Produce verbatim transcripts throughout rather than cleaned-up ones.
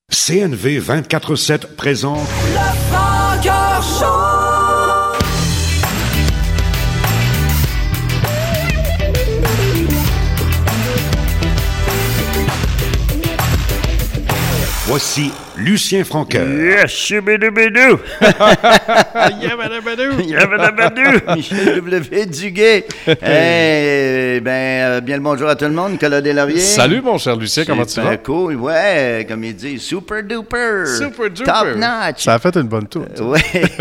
C N V vingt-quatre sept présente Le Francoeur Show! Voici Lucien Francoeur. Yes, choubidou-bidou! Yabadabadou! Yabadabadou! Michel W. Duguay. Hey, ben, euh, bien le bonjour à tout le monde. Nicolas Deslauriers. Salut, mon cher Lucien, comment tu vas? Super cool, ouais, comme il dit, super duper. Super duper. Top notch. Ça a fait une bonne tour. Ouais.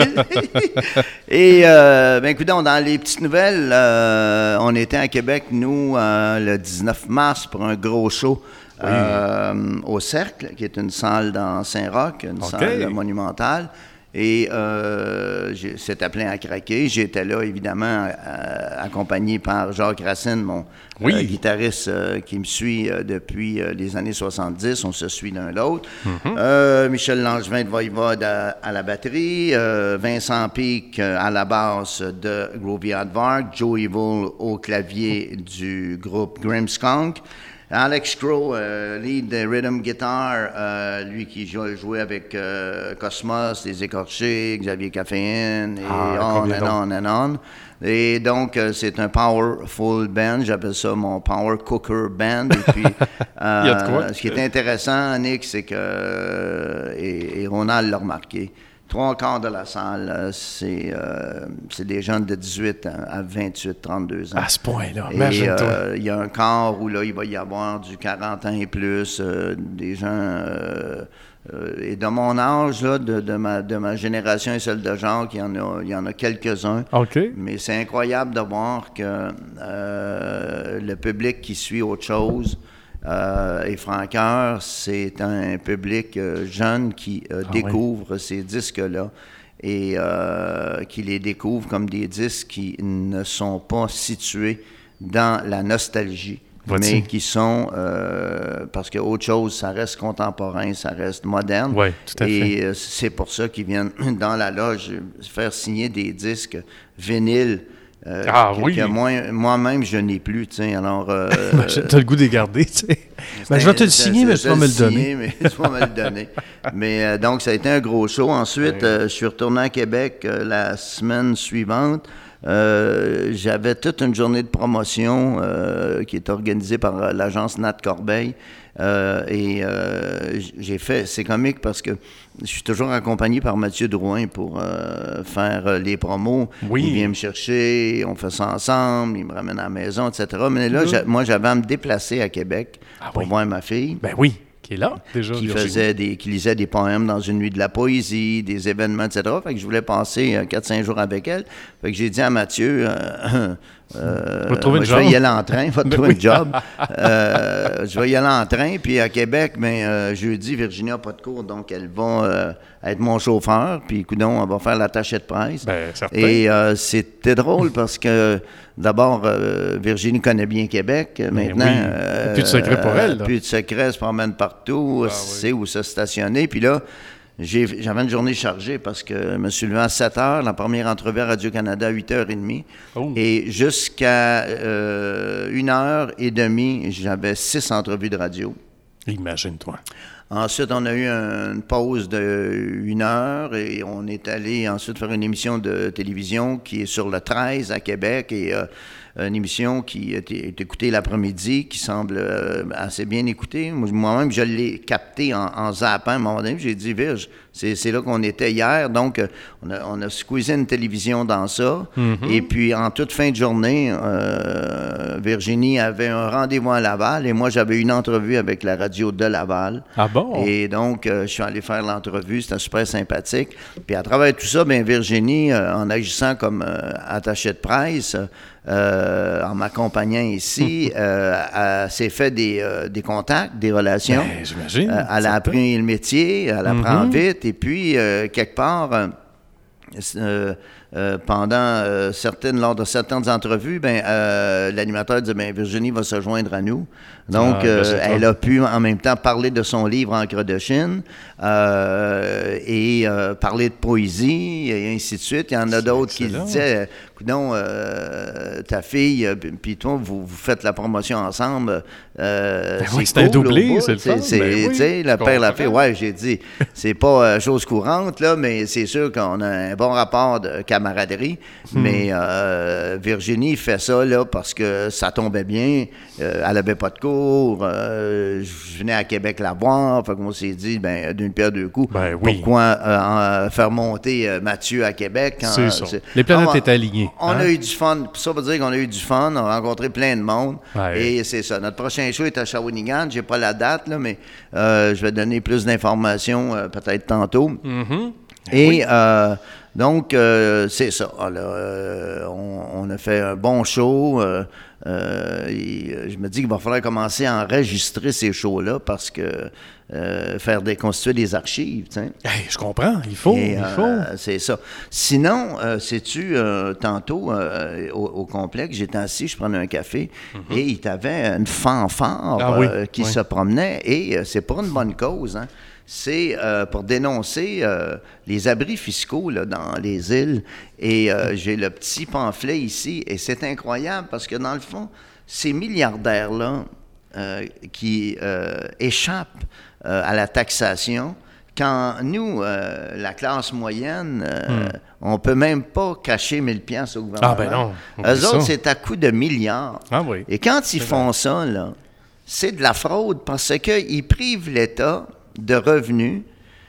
Et, euh, ben, écoutez, dans les petites nouvelles, euh, on était à Québec, nous, euh, le dix-neuf mars, pour un gros show. Oui. Euh, au Cercle, qui est une salle dans Saint-Roch, une okay. salle monumentale. Et euh, c'était plein à craquer. J'étais là, évidemment, euh, accompagné par Jacques Racine, mon oui. euh, guitariste euh, qui me suit euh, depuis euh, les années soixante-dix. On se suit l'un l'autre. Mm-hmm. euh, Michel Langevin de Voivode à, à la batterie. Euh, Vincent Pic à la basse de Groovy Aardvark. Joe Evil au clavier du groupe Grimmskunk. Alex Crow, euh, lead rhythm guitar, euh, lui qui jouait, jouait avec euh, Cosmos, Les Écorchés, Xavier Caféine, et ah, on and on and on. Et donc, euh, c'est un powerful band, j'appelle ça mon power cooker band. Et puis, euh, Il y a de quoi? Ce qui est intéressant, Nick, c'est que, euh, et, et Ronald l'a remarqué, trois quarts de la salle, c'est, euh, c'est des jeunes de dix-huit à vingt-huit, trente-deux ans. À ce point-là, et, imagine-toi. Euh, il y a un quart où là, il va y avoir du quarante ans et plus, euh, des gens... Euh, euh, et de mon âge, là, de, de, ma, de ma génération et celle de Jacques, il y en a, il y en a quelques-uns. OK. Mais c'est incroyable de voir que euh, le public qui suit autre chose... Euh, et Francoeur, c'est un public euh, jeune qui euh, ah, découvre oui. ces disques-là et euh, qui les découvre comme des disques qui ne sont pas situés dans la nostalgie, Vois-tu? mais qui sont, euh, parce que autre chose, ça reste contemporain, ça reste moderne. Oui, tout à fait. Et euh, c'est pour ça qu'ils viennent dans la loge faire signer des disques vinyles. Euh, ah que, oui! Que moi, moi-même, je n'ai plus, tu sais, alors... Euh, ben, t'as le goût de les garder, tu sais. Ben, je vais te le signer, mais tu vas me le donner. mais tu vas me le donner. Mais euh, donc, ça a été un gros show. Ensuite, oui. euh, je suis retourné à Québec euh, la semaine suivante. Euh, j'avais toute une journée de promotion euh, qui est organisée par euh, l'agence Nat Corbeil. Euh, et euh, j'ai fait, c'est comique parce que je suis toujours accompagné par Mathieu Drouin pour euh, faire euh, les promos. Oui. Il vient me chercher, on fait ça ensemble, il me ramène à la maison, et cetera. Mais là, mmh. moi, j'avais à me déplacer à Québec ah, pour oui. voir ma fille. Ben oui. Qui est là, déjà. Qui, faisait des, qui lisait des poèmes dans une nuit de la poésie, des événements, et cetera. Fait que je voulais passer euh, quatre cinq jours avec elle. Fait que j'ai dit à Mathieu, euh, euh, moi, je vais y aller en train, il va te trouver un job. euh, je vais y aller en train, puis à Québec, mais euh, jeudi, Virginie n'a pas de cours, donc elle va euh, être mon chauffeur, puis coudonc, elle va faire l'attaché de presse. Ben, certain. Et euh, c'était drôle parce que d'abord, euh, Virginie connaît bien Québec. Mais maintenant, oui. euh, plus de secret pour elle. Là. Plus de secret, elle se promène partout, ah, sait oui. où se stationner. Puis là, j'ai, j'avais une journée chargée parce que je me suis levé à sept heures, la première entrevue à Radio-Canada à huit heures trente. Oh. Et jusqu'à euh, une heure et demie, j'avais six entrevues de radio. Imagine-toi. Ensuite, on a eu un, une pause de une heure et on est allé ensuite faire une émission de télévision qui est sur le treize à Québec et euh, une émission qui est, est écoutée l'après-midi, qui semble euh, assez bien écoutée. Moi-même, je l'ai captée en, en zappant. À un moment donné, j'ai dit, Virge, c'est, c'est là qu'on était hier. Donc, on a, on a squeezé une télévision dans ça. Mm-hmm. Et puis, en toute fin de journée, euh, Virginie avait un rendez-vous à Laval et moi, j'avais une entrevue avec la radio de Laval. Ah bon? Et donc, euh, je suis allé faire l'entrevue. C'était super sympathique. Puis, à travers tout ça, bien, Virginie, euh, en agissant comme euh, attachée de presse, Euh, en m'accompagnant ici, euh, elle s'est fait des, euh, des contacts, des relations. Ben, j'imagine. Euh, elle a appris le métier, elle apprend mm-hmm. vite. Et puis, euh, quelque part, euh, euh, pendant euh, certaines, lors de certaines entrevues, ben, euh, l'animateur disait, ben, Virginie va se joindre à nous. Donc, Ah, euh, ben, elle a pu en même temps parler de son livre Encre de Chine euh, et euh, parler de poésie et ainsi de suite. Il y en a C'est d'autres excellent. qui disaient, coudonc, euh, ta fille, euh, puis toi, vous, vous faites la promotion ensemble. Euh, Ben c'est oui, c'est un cool, doublé, au bout. c'est le fun. C'est, Ben oui, tu sais, le je père, la fille. comprends. Ouais, j'ai dit, c'est pas euh, chose courante, là, mais c'est sûr qu'on a un bon rapport de camaraderie. Hmm. Mais euh, Virginie fait ça, là, parce que ça tombait bien. Euh, elle avait pas de cours. Euh, je venais à Québec la voir. Fait qu'on s'est dit, ben, d'une pierre deux coups. Ben oui. Pourquoi euh, en- faire monter euh, Mathieu à Québec? quand, C'est euh, ça. Les planètes on- étaient alignées, On hein? a eu du fun. Ça veut dire qu'on a eu du fun. On a rencontré plein de monde. Ouais. Et c'est ça. Notre prochain show est à Shawinigan. J'ai pas la date, là, mais euh, je vais donner plus d'informations euh, peut-être tantôt. Mhm. Et euh, donc, euh, c'est ça. Alors, euh, on, on a fait un bon show. euh, euh, et, euh, je me dis qu'il va falloir commencer à enregistrer ces shows-là parce que euh, faire des, constituer des archives, tu sais. Hey, je comprends. Il faut. Et, il euh, faut. c'est ça. Sinon, euh, sais-tu, euh, tantôt, euh, au, au complexe, j'étais assis, je prenais un café, et il t'avait une fanfare Ah oui, euh, qui oui. se promenait, et euh, c'est pour une bonne cause, hein. C'est euh, pour dénoncer euh, les abris fiscaux là, dans les îles. Et euh, j'ai le petit pamphlet ici, et c'est incroyable parce que dans le fond, ces milliardaires-là euh, qui euh, échappent euh, à la taxation, quand nous, euh, la classe moyenne, euh, Hmm. on peut même pas cacher mille piastres au gouvernement. Ah, ben non, on Eux oublie autres, ça. c'est à coup de milliards. Ah oui. Et quand ils font ça, là, c'est de la fraude parce qu'ils privent l'État de revenus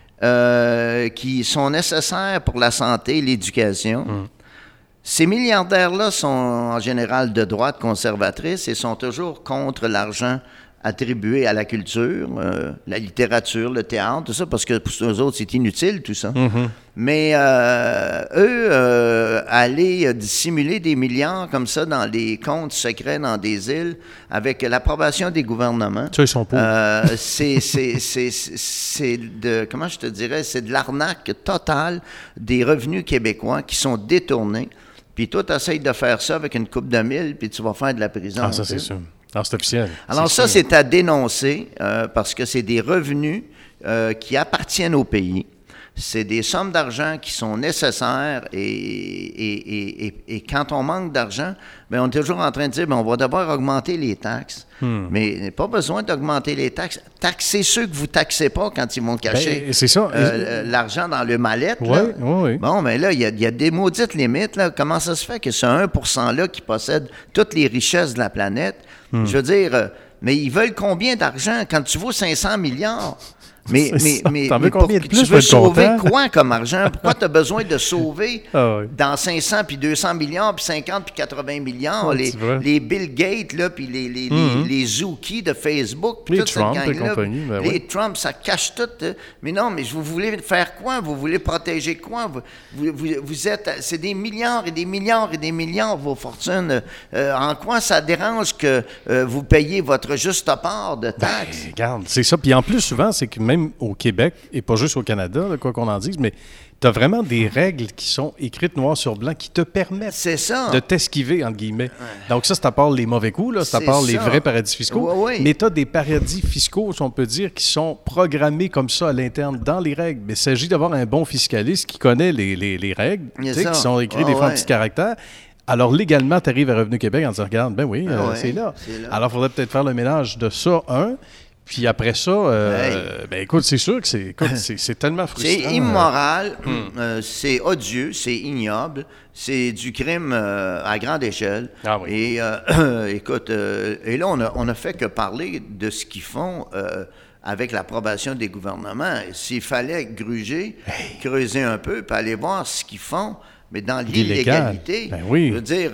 euh, qui sont nécessaires pour la santé et l'éducation. Hmm. Ces milliardaires-là sont en général de droite conservatrice et sont toujours contre l'argent attribué à la culture, euh, la littérature, le théâtre, tout ça, parce que pour eux autres, c'est inutile, tout ça. Mhm. Mais euh, eux, euh, aller euh, dissimuler des milliards comme ça dans des comptes secrets dans des îles avec l'approbation des gouvernements, Ça, ils sont pour. euh, c'est, c'est, c'est, c'est, c'est de, comment je te dirais, c'est de l'arnaque totale des revenus québécois qui sont détournés. Puis toi, tu essayes de faire ça avec une coupe de mille, puis tu vas faire de la prison. Ah, ça, tu sais. c'est sûr. Ah, c'est officiel. Alors ça, sûr. c'est à dénoncer euh, parce que c'est des revenus euh, qui appartiennent au pays. C'est des sommes d'argent qui sont nécessaires et, et, et, et, et quand on manque d'argent, bien, on est toujours en train de dire, bien, on va d'abord augmenter les taxes. Hmm. Mais il n'y a pas besoin d'augmenter les taxes. Taxez ceux que vous ne taxez pas quand ils vont cacher Ben, c'est ça. euh, l'argent dans le mallette. Oui, là. oui, oui. Bon, mais là, il y, a- il y a des maudites limites. Là. Comment ça se fait que ce un pour cent-là qui possède toutes les richesses de la planète, Hmm. je veux dire, euh, mais ils veulent combien d'argent quand tu vaux cinq cents milliards? Mais, C'est mais, ça. mais, T'en veux mais combien de pour- plus tu pour veux être sauver content? quoi comme argent? Pourquoi tu as besoin de sauver Ah oui. dans cinq cents, puis deux cents milliards, puis cinquante, puis quatre-vingts milliards, Ouais, les, tu vois. les Bill Gates, là, puis les, les, Mhm. les, les Zuki de Facebook, puis Les toute cette Trump et gang-là, compagnie, ben les oui. Trump, ça cache tout. euh, Mais non, mais vous voulez faire quoi? Vous voulez protéger quoi? Vous, vous, vous- vous êtes... C'est des milliards et des milliards et des milliards, vos fortunes. Euh, en quoi ça dérange que euh, vous payiez votre juste part de taxes? Ben, regarde, c'est ça. Puis en plus, souvent, c'est que même au Québec, et pas juste au Canada, là, quoi qu'on en dise, mais tu as vraiment des règles qui sont écrites noir sur blanc qui te permettent C'est ça. de t'esquiver, entre guillemets. Donc ça, c'est à part les mauvais coups, là, c'est à C'est part les ça. vrais paradis fiscaux. Ouais, ouais. Mais tu as des paradis fiscaux, si on peut dire, qui sont programmés comme ça à l'interne dans les règles. Mais il s'agit d'avoir un bon fiscaliste qui connaît les, les- les règles, Il y a tu sais, ça. qui sont écrites Ouais, des fois en ouais. petits caractères. Alors, légalement, tu arrives à Revenu Québec en disant, regarde, ben oui, euh, Ouais, c'est là. c'est là. Alors, il faudrait peut-être faire le ménage de ça, un. Puis après ça, euh, ben écoute, c'est sûr que c'est, écoute, c'est, c'est tellement frustrant. C'est immoral, Hmm. euh, c'est odieux, c'est ignoble, c'est du crime euh, à grande échelle. Ah oui. Et euh, écoute, euh, et là, on a, on a fait que parler de ce qu'ils font euh, avec l'approbation des gouvernements. S'il fallait gruger, creuser un peu, puis aller voir ce qu'ils font, mais dans L'illégal. l'illégalité, Ben oui. je veux dire,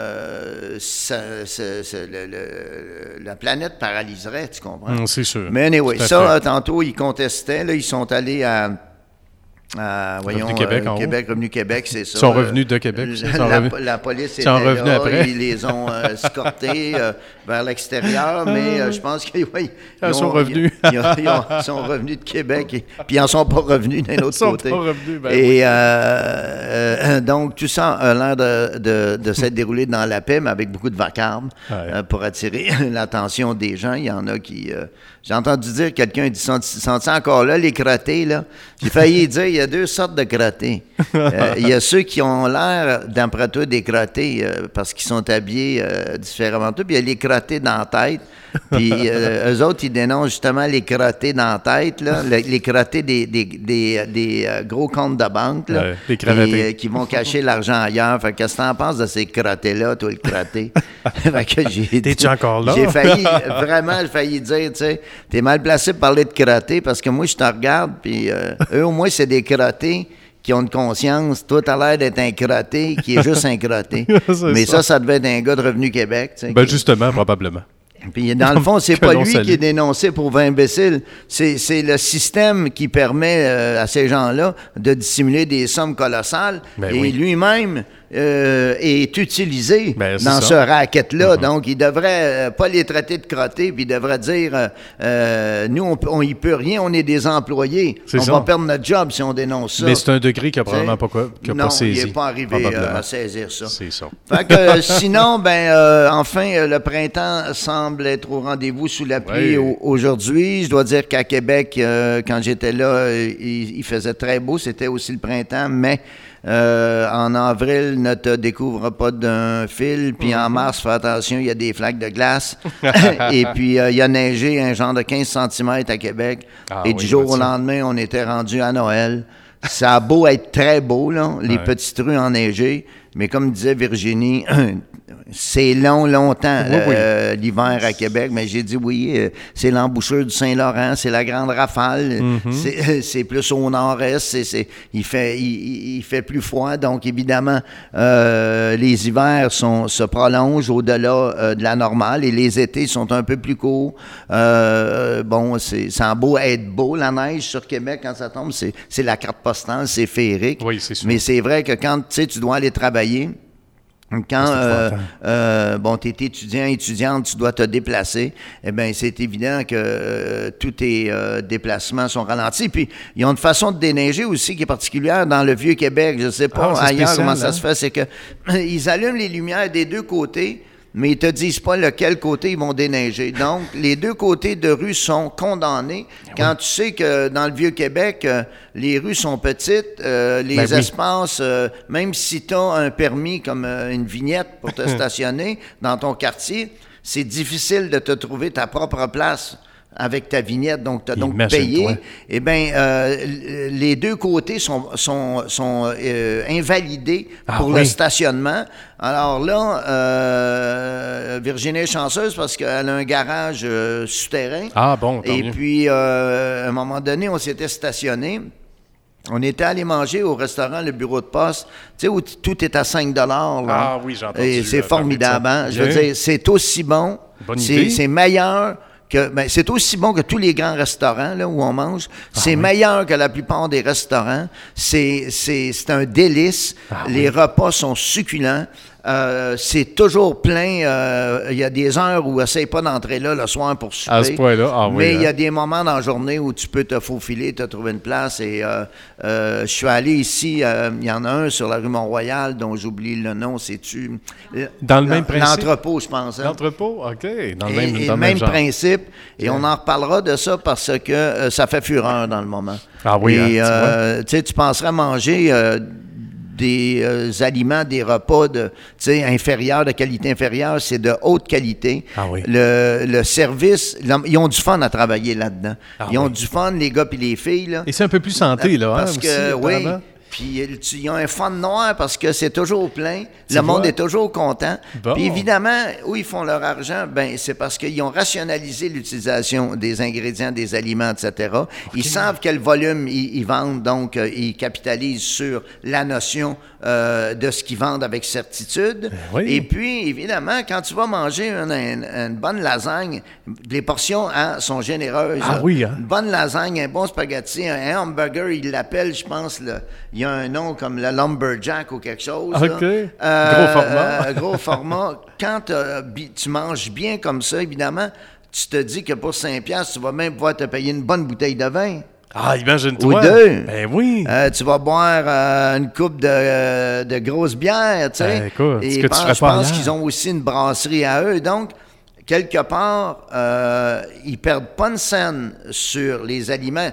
euh, ça- ça- ça- le- le- la planète paralyserait, tu comprends? Hum, c'est sûr. Mais anyway, Tout à ça, fait. euh, tantôt, ils contestaient. Là, ils sont allés à, Euh, voyons, Revenu Québec, euh, en haut. Québec, Revenu Québec, c'est ça. Ils sont revenus de Québec. La, Ils sont la, revenus. la police Ils était sont revenus là, après. ils les ont euh, escortés euh, vers l'extérieur, mais euh, je pense qu'ils oui, ils, ils sont revenus. Ils, ils, ont, ils, ont, ils sont revenus de Québec, et, puis ils n'en sont pas revenus d'un autre ils sont côté. Pas revenus, ben et oui. euh, euh, donc, tout ça a l'air de, de, de s'être déroulé dans la paix, mais avec beaucoup de vacarme Ouais. euh, pour attirer l'attention des gens. Il y en a qui... Euh, j'ai entendu dire, quelqu'un dit, sont, sont encore là, les crottés, là? J'ai failli dire, il y a deux sortes de crottés. Euh, il y a ceux qui ont l'air, d'après toi, des crottés, euh, parce qu'ils sont habillés euh, différemment. Puis il y a les crottés dans la tête. Puis euh, eux autres, ils dénoncent justement les crottés dans la tête, là, les, les crottés des, des, des, des euh, gros comptes de banque, là, Ouais, les cravatés. et, euh, qui vont cacher l'argent ailleurs. Fait que qu'est-ce que t'en penses de ces crottés-là, toi, le crotté? Fait que j'ai T'es-tu encore là? J'ai failli, vraiment, j'ai failli dire, tu sais, t'es mal placé pour parler de crottés, parce que moi, je te regarde, puis euh, eux, au moins, c'est des crottés qui ont une conscience. Toi, t'as l'air d'être un crotté qui est juste un crotté. Mais ça. ça, ça devait être un gars de Revenu Québec. Tu sais, Ben qui... justement, probablement. Puis dans le fond, c'est pas lui salue. qui est dénoncé pour vingt imbéciles. C'est, c'est le système qui permet euh, à ces gens-là de dissimuler des sommes colossales. Ben et oui. lui-même euh, est utilisé Ben, c'est dans ça. ce racket-là. Mm-hmm. Donc, il devrait euh, pas les traiter de crottés, puis il devrait dire euh, euh, nous, on, on y peut rien, on est des employés. C'est on ça. va perdre notre job si on dénonce ça. Mais c'est un degré qu'il n'a probablement pas, quoi- qu'il a non, pas saisi. il n'est pas arrivé euh, probablement. à saisir ça. C'est ça. Fait que euh, sinon, ben euh, enfin, euh, le printemps semble être au rendez-vous sous la pluie Oui. au- aujourd'hui. Je dois dire qu'à Québec, euh, quand j'étais là, euh, il, il faisait très beau. C'était aussi le printemps, mais euh, en avril, ne te découvre pas d'un fil. Puis en mars, fais attention, il y a des flaques de glace. Et puis, euh, il y a neigé un genre de quinze centimètres à Québec. Ah Et oui, du jour au vois-tu. lendemain, on était rendu à Noël. Ça a beau être très beau, là, les Ouais. petites rues enneigées, mais comme disait Virginie, c'est long, longtemps, Oui, oui. euh, l'hiver à Québec. Mais j'ai dit oui, euh, c'est l'embouchure du Saint-Laurent, c'est la Grande Rafale, Mm-hmm. c'est, c'est plus au nord-est, c'est, c'est, il, fait, il, il fait plus froid. Donc, évidemment, euh, les hivers sont, se prolongent au-delà euh, de la normale et les étés sont un peu plus courts. Euh, bon, c'est, ça a beau être beau, la neige sur Québec, quand ça tombe, c'est, c'est la carte postale, c'est féerique. Oui, c'est sûr. Mais c'est vrai que quand, tu sais, tu dois aller travailler, quand, C'est euh, épouvantable. euh, bon, tu es étudiant, étudiante, tu dois te déplacer, eh bien, c'est évident que euh, tous tes euh, déplacements sont ralentis. Puis, ils ont une façon de déneiger aussi qui est particulière dans le Vieux-Québec. Je ne sais pas Ah, c'est ailleurs spécial, comment ça hein? se fait. C'est que ils allument les lumières des deux côtés, mais ils te disent pas lequel côté ils vont déneiger. Donc, les deux côtés de rue sont condamnés. Quand tu sais que dans le Vieux-Québec, euh, les rues sont petites, euh, les Ben oui. espaces, euh, même si tu as un permis comme euh, une vignette pour te stationner dans ton quartier, c'est difficile de te trouver ta propre place avec ta vignette, donc tu as donc Imagine-toi. payé. Eh bien, euh, les deux côtés sont, sont, sont euh, invalidés Ah pour oui. le stationnement. Alors là, euh, Virginie est chanceuse parce qu'elle a un garage euh, souterrain. Ah bon, tant Et mieux. puis, euh, à un moment donné, on s'était stationné. On était allé manger au restaurant Le Bureau de Poste, tu sais, où t- tout est à cinq dollars. là. Ah oui, j'ai entendu, Et c'est euh, formidable. parler de Hein? ça. Je veux Bien. dire, c'est aussi bon. Bonne c'est, idée. c'est meilleur que. Ben, c'est aussi bon que tous les grands restaurants là, où on mange. c'est oui. meilleur que la plupart des restaurants. C'est, c'est, c'est un délice. Ah les oui. repas sont succulents. Euh, c'est toujours plein. Euh, Il y a des heures où essaye pas d'entrer là le soir pour souper. À ce point-là, ah oui, Mais il y hein. a des moments dans la journée où tu peux te faufiler, te trouver une place. Et euh, euh, je suis allé ici, euh, il y en a un sur la rue Mont-Royal dont j'oublie le nom, c'est-tu? Dans le même principe? L'entrepôt, je pense. hein. L'entrepôt, OK. Dans le Et, même, et dans le le même genre. principe. Et on en reparlera de ça parce que euh, ça fait fureur dans le moment. Ah oui, hein, Et tu euh, tu sais, tu penserais manger euh, des euh, aliments, des repas de, tu sais, inférieurs, de qualité inférieure, c'est de haute qualité. Ah oui. Le, le service, ils ont du fun à travailler là-dedans. Ah ils ont oui. du fun, les gars puis les filles, là. Et c'est un peu plus santé, là, hein, Parce aussi, que, oui. apparemment. Puis euh, tu- ils ont un fun noir parce que c'est toujours plein. Tu le monde vois? est toujours content. Bon. Puis évidemment, où ils font leur argent, ben c'est parce qu'ils ont rationalisé l'utilisation des ingrédients, des aliments, et cetera. Ils savent quel volume ils, ils vendent, donc euh, ils capitalisent sur la notion euh, de ce qu'ils vendent avec certitude. Oui. Et puis, évidemment, quand tu vas manger une, une, une bonne lasagne, les portions hein, sont généreuses. Ah là. oui, hein? Une bonne lasagne, un bon spaghetti, un hamburger, ils l'appellent, je pense, le, il y a un nom comme le Lumberjack ou quelque chose. OK. Là. Gros format. Euh, gros format. Quand euh, bi- tu manges bien comme ça, évidemment, tu te dis que pour cinq piastres, tu vas même pouvoir te payer une bonne bouteille de vin. Ah, imagine-toi. Ou deux. Ben oui. Euh, tu vas boire euh, une coupe de, euh, de grosses bières, tu sais. Ben, écoute, ce Et que tu pense- ferais je pas pense ailleurs. qu'ils ont aussi une brasserie à eux. Donc, quelque part, euh, ils perdent pas une scène sur les aliments.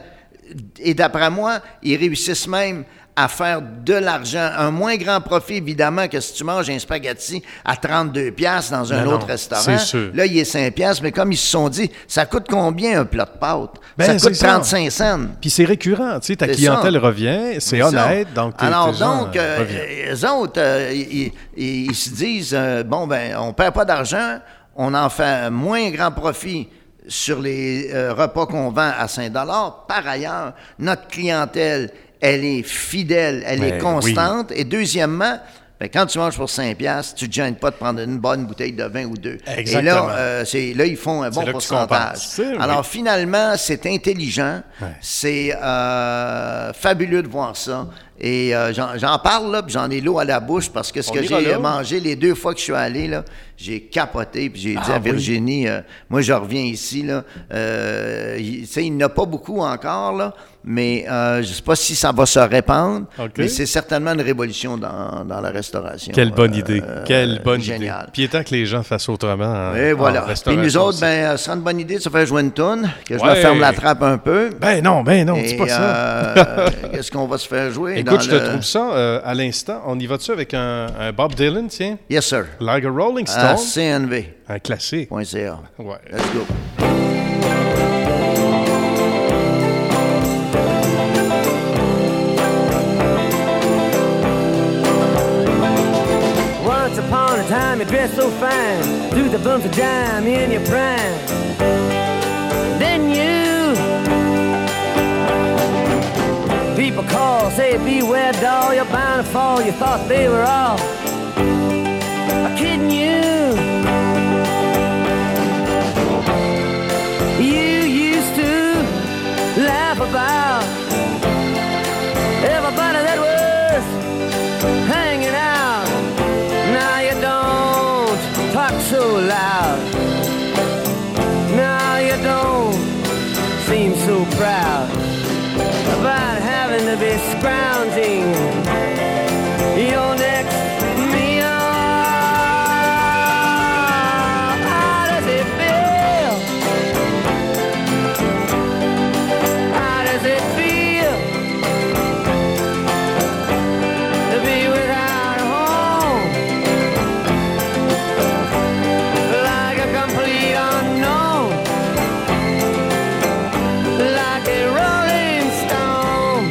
Et d'après moi, ils réussissent même à faire de l'argent. Un moins grand profit, évidemment, que si tu manges un spaghetti à trente-deux piastres dans un Ben autre non, restaurant. c'est sûr. Là, il est cinq piastres, mais comme ils se sont dit, ça coûte combien un plat de pâtes? Ben, ça coûte c'est ça. trente-cinq cents. Puis c'est récurrent, tu sais, ta C'est clientèle ça. revient, c'est C'est honnête, ça. donc tes, Alors tes gens, donc, euh, euh, reviennent. les autres, euh, ils, ils- ils se disent, euh, bon, ben, on perd pas d'argent, on en fait un moins grand profit sur les euh, repas qu'on vend à cinq dollars. Par ailleurs, notre clientèle, elle est fidèle, elle Ben est constante. Et deuxièmement, ben, quand tu manges pour cinq piastres, tu ne te gênes pas de prendre une bonne bouteille de vin ou deux. Exactement. Et là, euh, c'est, là, ils font un bon là que tu pourcentage. compenses. C'est- Alors, oui. finalement, c'est intelligent. Ouais. C'est euh, fabuleux de voir ça. Et euh, j'en, j'en parle, là, puis j'en ai l'eau à la bouche parce que ce On que ira j'ai là. mangé les deux fois que je suis allé, là, j'ai capoté, puis j'ai dit Ah à oui. Virginie, euh, moi, je reviens ici, là. Euh, il- tu sais, il n'y en a pas beaucoup encore, là, mais euh, je ne sais pas si ça va se répandre, OK. mais c'est certainement une révolution dans, dans la restauration. Quelle bonne Euh, idée, quelle bonne génial. idée. Puis il est temps que les gens fassent autrement. en- Et en voilà. Puis restauration nous autres, aussi. ben, euh, ce sera une bonne idée de se faire jouer une toune, que je Ouais. leur ferme la trappe un peu. Ben non, ben non, Et, dis pas ça. euh, qu'est-ce qu'on va se faire jouer? Écoute, dans je te le- trouve ça euh, à l'instant. On y va-tu avec un, un Bob Dylan, tiens? Yes, sir. Like a Rolling Stone? À c n v Un classique. point c a. Ouais. Let's go. Once upon a time you dressed so fine, threw the bumps of dime in your prime. Then you, people call, say beware doll, you're bound to fall. You thought they were all kidding you. You used to laugh about everybody that was hanging out. Now you don't talk so loud. Now you don't seem so proud about having to be scrounging your next meal. How does it feel? How does it feel to be without a home? Like a complete unknown, like a rolling stone.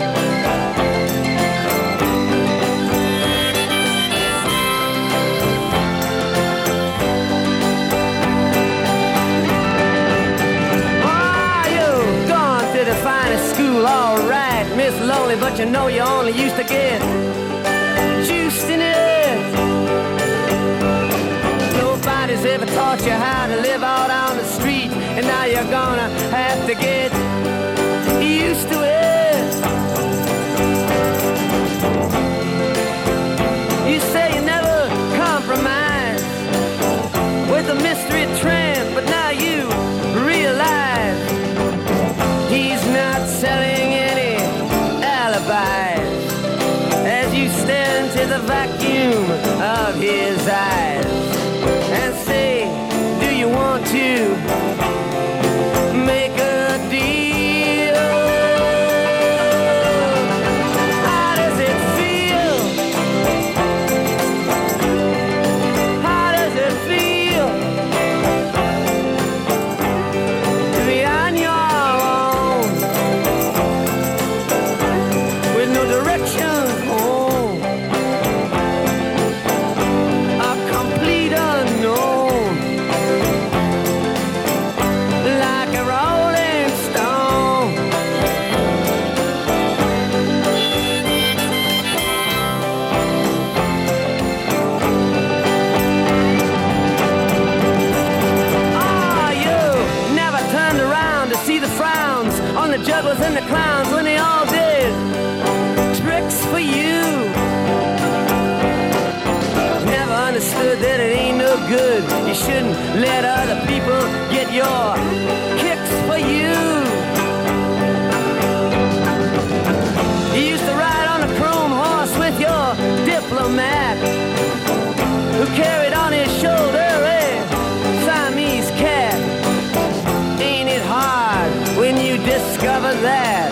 Oh, you've gone to the finest school, all right, Miss Lonely, but you know you only used to get juiced in it. Nobody's ever taught you how to live out on the street, and now you're gonna have to get used to it. You say you never compromise with a mystery tramp, but now you realize he's not selling any alibis as you stare into the vacuum of his eyes and say, do you want to make a deal? strippers and the clowns when they all did tricks for you. Never understood that it ain't no good. You shouldn't let other people get your kicks for you. You used to ride on a chrome horse with your diplomat, who carried on his shoulder a Siamese cat. Ain't it hard when you discover that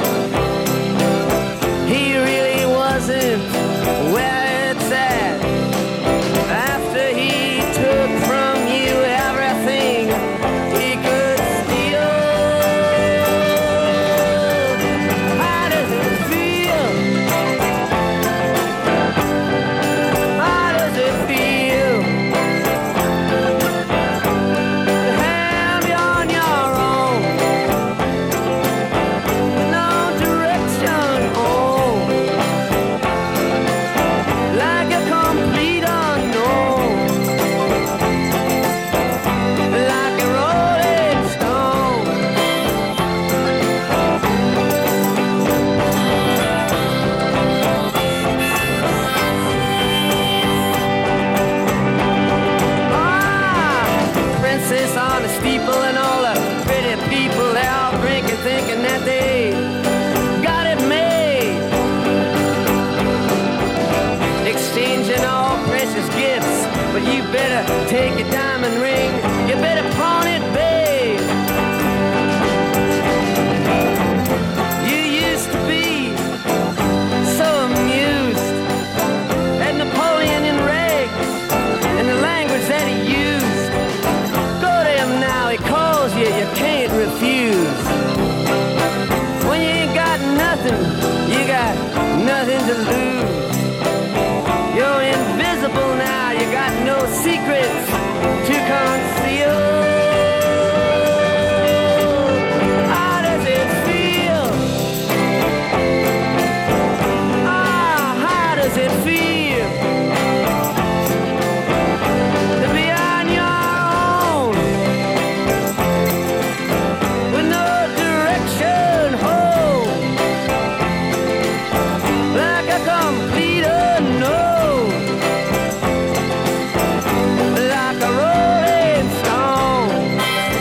he really wasn't where it's at? After he took from you everything he could steal. How does it feel? How does it feel to have you on your own, with no direction home, like a complete unknown, like a rolling stone? Ah, princess on the steeple and all the pretty people, they all drinking, thinking that they got it made, exchanging all precious gifts. But you better take your diamond ring, you better pawn it, babe. You used to be so amused at Napoleon in rags and the language that he used. Go to him now, he calls you, you can't refuse. When you ain't got nothing, you got nothing to lose. You're invisible now, you got no secrets to conceal. How does it feel? Ah, how does it feel to be on your own, with no direction home, like a complete unknown, like a rolling stone?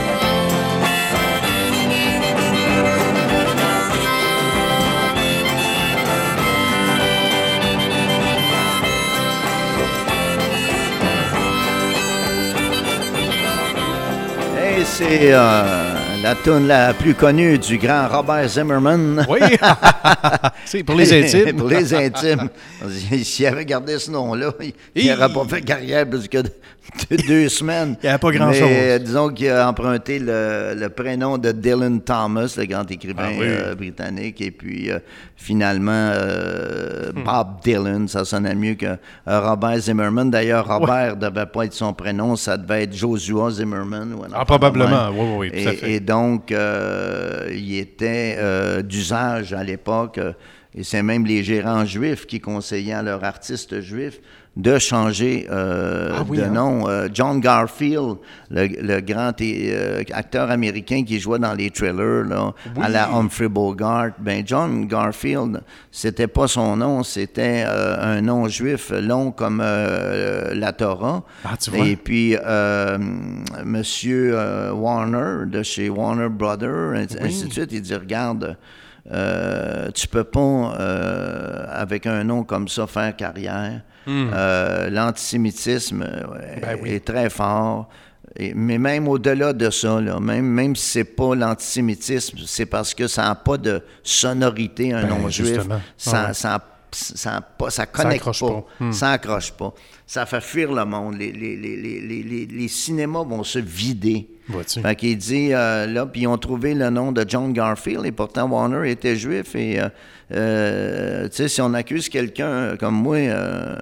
Et c'est euh, la toune la plus connue du grand Robert Zimmerman. Oui, c'est pour les intimes. Pour les intimes. S'il avait gardé ce nom-là, il n'aurait pas fait carrière plus que deux semaines. Il n'y avait pas grand-chose. Mais disons qu'il a emprunté le, le prénom de Dylan Thomas, le grand écrivain Ah oui. euh, britannique, et puis euh, finalement euh, hmm. Bob Dylan, ça sonnait mieux que euh, Robert Zimmerman. D'ailleurs, Robert ne devait pas être son prénom, ça devait être Joshua Zimmerman. Ou ah, probablement, oui, oui, oui, tout et, à fait. Et donc, euh, il était euh, d'usage à l'époque, euh, et c'est même les gérants juifs qui conseillaient à leurs artistes juifs de changer euh, ah, oui, de hein? nom. Euh, John Garfield, le, le grand euh, acteur américain qui jouait dans les thrillers, là, oui. à la Humphrey Bogart, ben John Garfield, c'était pas son nom, c'était euh, un nom juif long comme euh, la Torah. Ah, tu vois? Et puis, euh, Monsieur euh, Warner, de chez Warner Brothers, oui. ainsi de suite, il dit, regarde, euh, tu peux pas, euh, avec un nom comme ça, faire carrière. Mm. Euh, l'antisémitisme ben oui. est très fort. Et, mais même au-delà de ça, là, même, même si c'est pas l'antisémitisme, c'est parce que ça n'a pas de sonorité, un ben, nom juif. Ça, ah ouais. ça, ça, pas, ça connecte ça pas. pas. Mm. Ça accroche pas. Ça fait fuir le monde. Les, les, les, les, les, les cinémas vont se vider. Vois-tu? Fait qu'il dit, euh, là, puis ils ont trouvé le nom de John Garfield, et pourtant Warner était juif, et, euh, euh, tu sais, si on accuse quelqu'un comme moi, euh,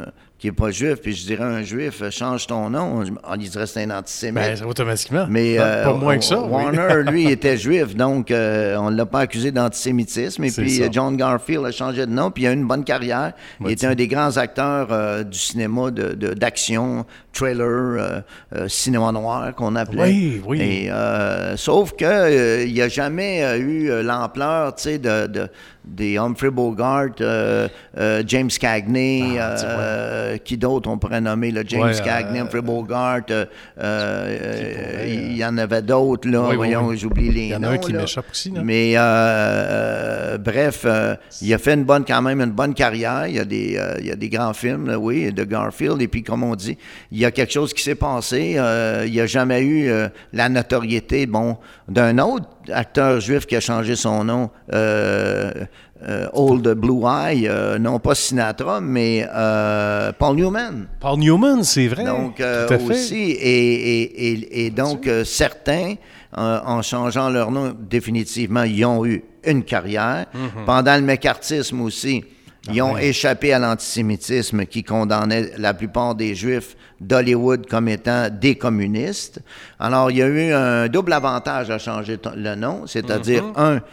qui n'est pas juif, puis je dirais à un juif, change ton nom, on il dirait que c'est un antisémite. Ben, automatiquement. Mais pas, euh, pas moins que ça. Warner, oui. lui, était juif, donc euh, on ne l'a pas accusé d'antisémitisme. Et C'est puis ça. John Garfield a changé de nom, puis il a eu une bonne carrière. Il Ouais, était tu- un des grands acteurs euh, du cinéma de, de- d'action, trailer, euh, euh, cinéma noir qu'on appelait. Oui, oui. Et, euh, sauf que euh, il n'y a jamais euh, eu euh, l'ampleur, tu sais, de, de- des Humphrey Bogart, euh, euh, James Cagney, Ah, tu vois. euh, qui d'autre on pourrait nommer, là, James Ouais, Cagney, euh, Humphrey Bogart, euh, euh, pourrait, il y en avait d'autres, là, Oui, oui, voyons, oui. j'oublie les Il y en a noms, un qui là. m'échappe aussi, là. Mais euh, euh, bref, euh, il a fait une bonne, quand même une bonne carrière. Il y a des, euh, il y a des grands films, là, oui, de Garfield. Et puis, comme on dit, il y a quelque chose qui s'est passé. Euh, il n'y a jamais eu euh, la notoriété, bon, d'un autre acteur juif qui a changé son nom, euh, euh, Old Blue Eye, euh, non pas Sinatra, mais euh, Paul Newman. Paul Newman, c'est vrai. Donc, euh, Tout à fait. aussi, et, et, et, et donc, euh, certains, euh, en changeant leur nom, définitivement, ils ont eu une carrière. Mm-hmm. Pendant le mécartisme aussi, ils Ah ont échappé à l'antisémitisme qui condamnait la plupart des Juifs d'Hollywood comme étant des communistes. Alors, il y a eu un double avantage à changer ton- le nom, c'est-à-dire, Mm-hmm. un,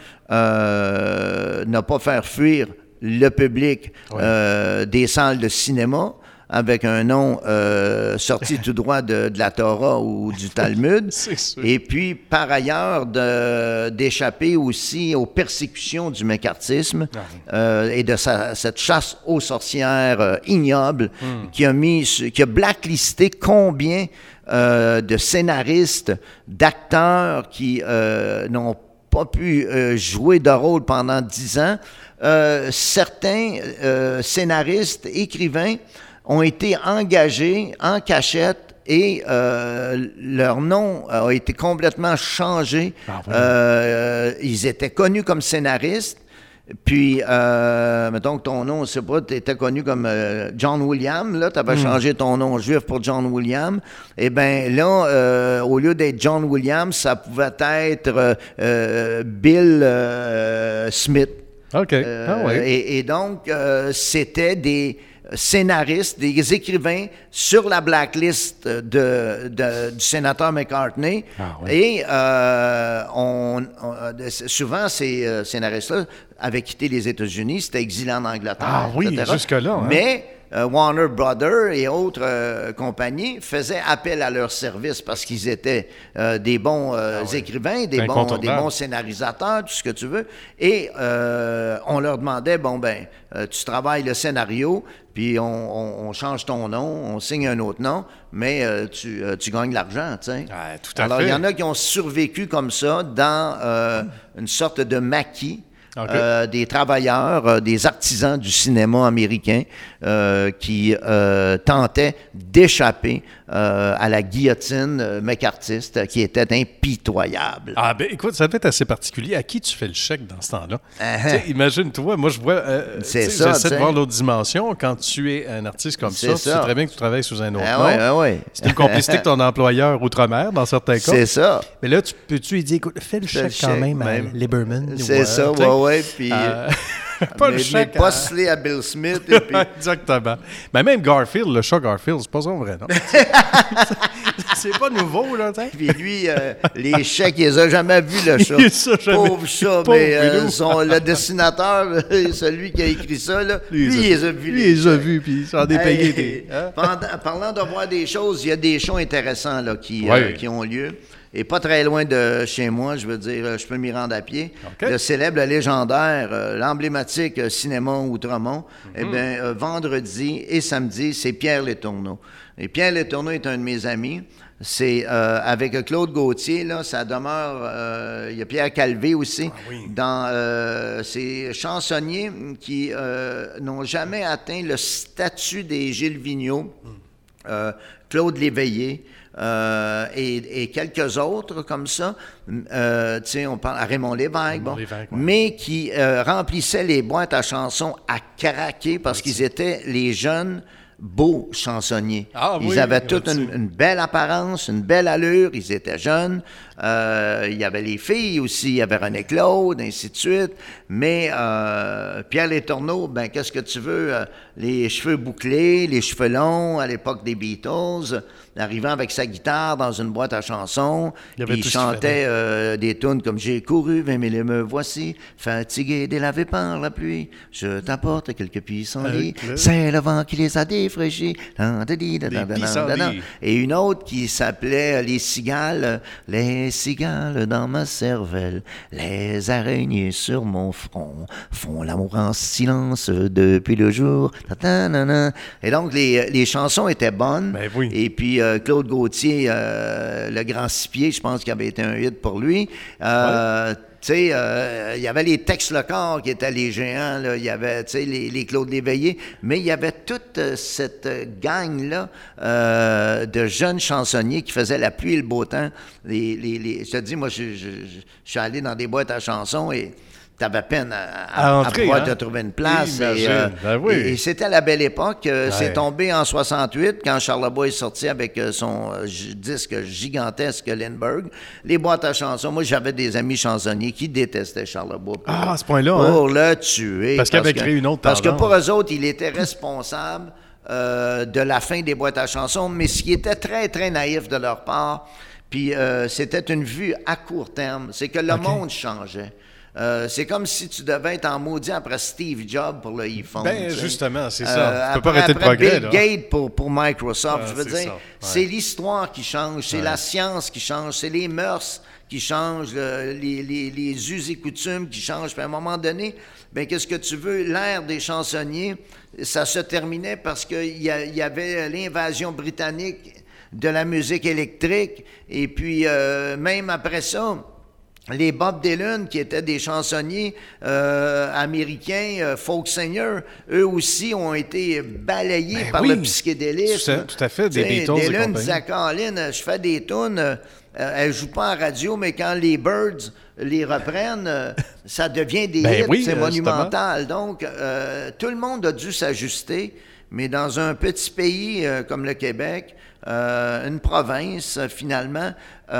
euh, ne pas faire fuir le public Ouais. euh, des salles de cinéma avec un nom euh, sorti tout droit de, de la Torah ou du Talmud. C'est sûr. Et puis, par ailleurs, de- d'échapper aussi aux persécutions du mécartisme euh, et de sa- cette chasse aux sorcières euh, ignoble qui a mis, su- qui a blacklisté combien euh, de scénaristes, d'acteurs qui euh, n'ont pas pu euh, jouer de rôle pendant dix ans. Euh, certains euh, scénaristes, écrivains ont été engagés en cachette et euh, leur nom a été complètement changé. Ah oui. Euh, ils étaient connus comme scénaristes. Puis, euh, mettons que ton nom, je sais pas, tu étais connu comme euh, John Williams, là, tu avais changé ton nom juif pour John Williams. Eh bien, là, euh, au lieu d'être John Williams, ça pouvait être euh, euh, Bill euh, Smith. OK. Euh, ah ouais. et, et donc, euh, c'était des scénaristes, des écrivains sur la blacklist de, de- du sénateur McCartney. Ah ouais. Et euh, on, on- souvent, ces euh, scénaristes-là avaient quitté les États-Unis, c'était exilé en Angleterre. Ah oui, et cetera. jusque-là, hein. Mais euh, Warner Brothers et autres euh, compagnies faisaient appel à leurs services parce qu'ils étaient euh, des bons euh, écrivains, des bons, des Incontournables. bons scénarisateurs, tout ce que tu veux. Et euh, on leur demandait, bon, ben, euh, tu travailles le scénario, puis on, on- on change ton nom, on signe un autre nom, mais euh, tu, euh, tu gagnes l'argent, tu sais. Ah, tout à Alors, fait. il y en a qui ont survécu comme ça dans euh, une sorte de maquis. OK. Euh, des travailleurs, euh, des artisans du cinéma américain euh, qui euh, tentaient d'échapper euh, à la guillotine euh, mécartiste qui était impitoyable. Ah, ben écoute, ça devait être assez particulier. À qui tu fais le chèque dans ce temps-là? Uh-huh. Tu sais, imagine-toi, moi je vois. euh, C'est tu sais, ça, J'essaie tu de sais. voir l'autre dimension. Quand tu es un artiste comme ça, C'est tu sais ça. très bien que tu travailles sous un autre Ah nom. ouais, ah ouais. C'est une complicité avec ton employeur outre-mer, dans certains cas. C'est ça. Mais là, tu peux-tu lui dire, écoute, fais le Fais le chèque quand chèque, même à même. Lieberman. C'est ou, euh, ça, tu sais, ouais, ouais. Puis, euh, pas mais, le chèque. mais pas à- scellé à Bill Smith. Et puis, Exactement. Mais même Garfield, le chat Garfield, c'est pas son vrai nom. C'est pas nouveau, là, tu sais. puis lui, euh, les chèques, il les a jamais vus, le chat. Il les a jamais Pauvre chat, Pauvre mais euh, Minou. son- le dessinateur, celui qui a écrit ça, là, lui, il les a vus. Lui, il les a vus, puis il s'en est payé. Hey, des- hein? pendant- parlant de voir des choses, il y a des shows intéressants là, qui, Ouais. euh, qui ont lieu. Et pas très loin de chez moi, je veux dire, euh, je peux m'y rendre à pied. OK. Le célèbre, le légendaire, euh, l'emblématique euh, Cinéma Outremont, eh bien, euh, vendredi et samedi, c'est Pierre Letourneau. Et Pierre Letourneau est un de mes amis. C'est euh, avec Claude Gauthier, là, ça demeure. euh, Il y a Pierre Calvé aussi. Dans euh, ces chansonniers qui euh, n'ont jamais atteint le statut des Gilles Vigneault, euh, Claude Léveillé. Euh, et, et quelques autres comme ça, euh, tu sais, on parle à Raymond Lévesque, bon, Lévesque, ouais. mais qui euh, remplissaient les boîtes à chansons à craquer parce qu'ils étaient les jeunes beaux chansonniers. Ah ils oui, avaient toute là-dessus. une, une belle apparence, une belle allure, ils étaient jeunes. Euh, il y avait les filles aussi, il y avait René Claude, ainsi de suite. Mais euh, Pierre Letourneau, ben qu'est-ce que tu veux? Euh, les cheveux bouclés, les cheveux longs à l'époque des Beatles, arrivant avec sa guitare dans une boîte à chansons. Il y avait Puis il tout ce qu'il chantait euh, des tunes comme « J'ai couru vingt mille et me voici, fatigué, délavé par la pluie. Je t'apporte quelques pissenlits, Avec le- c'est le vent qui les a défraîchis. Dan, dan, dan, dan, dan, dan, dan, dan. » Et une autre qui s'appelait euh, « Les cigales, les cigales dans ma cervelle, les araignées sur mon front, font l'amour en silence depuis le jour. » Ta, ta, na, na. Et donc, les, les chansons étaient bonnes. Ben oui. Et puis, euh, Claude Gauthier, euh, le grand six-pieds, je pense qu'il avait été un hit pour lui. Euh, Tu sais, euh, il y avait les Tex Lecor qui étaient les géants, là. Il y avait, tu sais, les, les Claude Léveillé, mais il y avait toute euh, cette euh, gang-là euh, de jeunes chansonniers qui faisaient la pluie et le beau temps. Les, les, les, je te dis, moi, je, je, je, je suis allé dans des boîtes à chansons et t'avais peine à, à, À entrer, à pouvoir hein? te trouver une place. Et, Imagine. euh, Ben oui. et- et c'était la belle époque. Euh, Ouais. C'est tombé en soixante-huit, quand Charlebois est sorti avec euh, son euh, j- disque gigantesque Lindbergh. Les boîtes à chansons, moi, j'avais des amis chansonniers qui détestaient Charlebois. Pour, Ah, à ce point-là, hein? Pour le tuer. Parce qu'il avait que- créé une autre Parce que tendance. pour eux autres, il était responsable euh, de la fin des boîtes à chansons, mais ce qui était très, très naïf de leur part, puis euh, c'était une vue à court terme, c'est que le OK. monde changeait. Euh, c'est comme si tu devais être en maudit après Steve Jobs pour le iPhone. Ben, tu sais. justement, c'est ça. Euh, Tu peux pas après- arrêter le après progrès, Bill là. Gates pour, pour Microsoft, Ah, je veux c'est dire, ça, ouais. c'est l'histoire qui change, c'est la science qui change, c'est les mœurs qui changent, le- les, les, les us et coutumes qui changent. Puis à un moment donné, ben qu'est-ce que tu veux? L'ère des chansonniers, ça se terminait parce qu'il y, a- il y avait l'invasion britannique de la musique électrique. Et puis, euh, même après ça, les Bob Dylan, qui étaient des chansonniers euh, américains, euh, folk singers, eux aussi ont été balayés Ben par oui, le psychédélisme. tout à- tout à fait, des T'sais, Beatles et Dylan compagnie. disait à Colin, euh, je fais des tunes, euh, euh, elles jouent pas en radio, mais quand les Birds les reprennent, euh, ça devient des Ben hits, oui, c'est euh, monumental. Donc, euh, tout le monde a dû s'ajuster, mais dans un petit pays euh, comme le Québec, euh, une province, euh, finalement,